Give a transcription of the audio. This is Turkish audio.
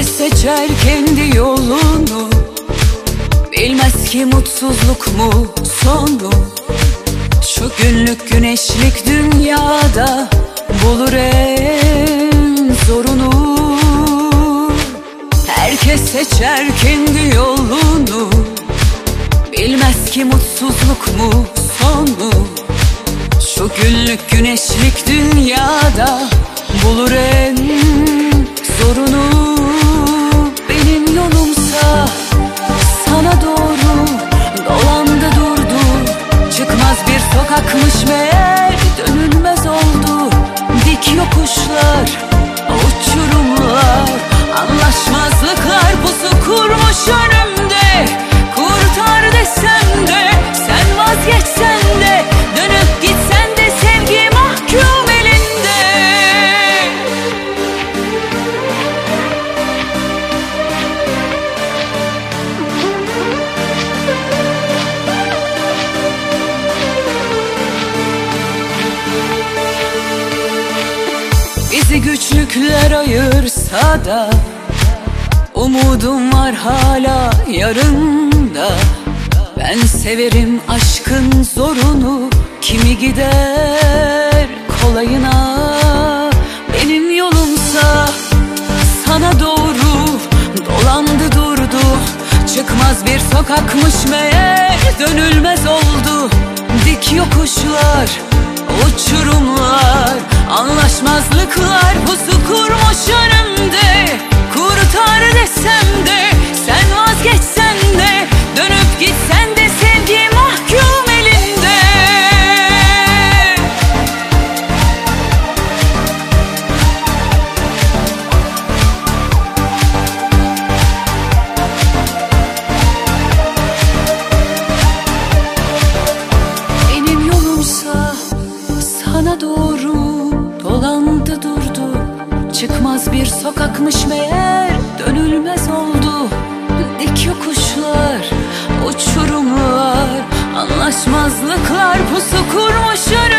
seçer kendi yolunu, bilmez ki mutsuzluk mu sonu. Şu günlük güneşlik dünyada bulur en zorunu. Herkes seçer kendi yolunu, bilmez ki mutsuzluk mu sonu. Şu günlük güneşlik dünyada bulur en zorunu. Benim yolumsa sana doğru dolandı durdu. Çıkmaz bir sokakmış meğer, dönülmez oldu. Dik yokuşlar, uçurumlar, anlaşmazlıklar pusu kurmuş önümde. Kurtar desem de, sen vazgeçsen de, dönüp gitsen de sevgi mahkum elinde. Bizi güçlükler ayırsa da umudum var hala yarında. Ben severim aşkın zorunu, kimi gider kolayına. Benim yolumsa sana doğru dolandı durdu. Çıkmaz bir sokakmış meğer, dönülmez oldu. Dik yokuşlar, uçurumlar, anlaşmazlıklar pusu kurmuş önümde. Kurtar desem de, sen vazgeçsen de, dönüp gitsen de sevgi mahkum elinde. Benim yolumsa sana doğru dolandı durdu. Çıkmaz bir sokakmış meğer, dönülmez oldu. Dik yokuşlar, uçurumlar, anlaşmazlıklar pusu kurmuş önüme.